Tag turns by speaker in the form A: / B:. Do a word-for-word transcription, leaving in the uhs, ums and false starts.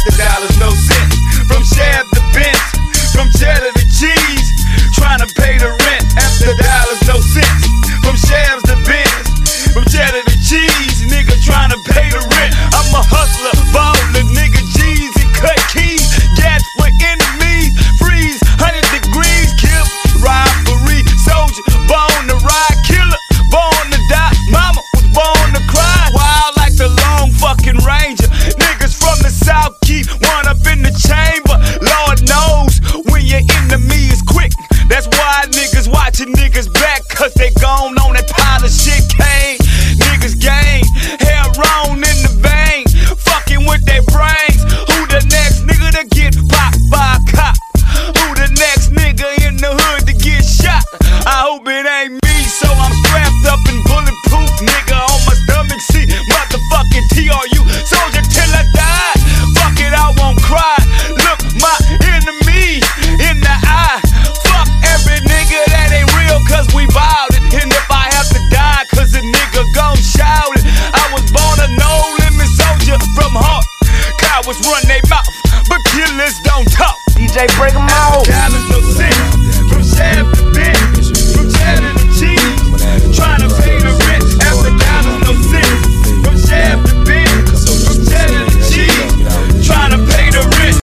A: after dollars, no cents. From shab to bench, from cheddar to cheese, trying to pay the rent after dollars, no cents. From shabs to bench, from cheddar to cheese, nigga trying to pay the rent. I'm a hustler, baller, nigga, G's and cut keys, gas for enemies, freeze, one hundred degrees, kill, robbery, soldier, born to ride, killer, born to die, mama was born to cry, wild like the long fucking ranger, niggas from the south keep one up in the chamber, Lord knows when your enemy is quick, that's why niggas watching niggas back, cause they gone on that pile of shit, cane, niggas gang, hair wrong in the vein, fucking with their brains, who the next nigga to get popped by a cop, who the next nigga in the hood to get shot, I hope it ain't me, so I'm strapped up and bulletproof, nigga on my stomach seat, motherfucking T R U, soldier till I die, fuck it, I won't cry, look my enemy in the eye, fuck every nigga that ain't real cause we bout it, and if I have to die cause a nigga gon' shout it, I was born a no limit soldier from heart, cowards run they mouth, but killers don't talk.
B: D J break 'em out.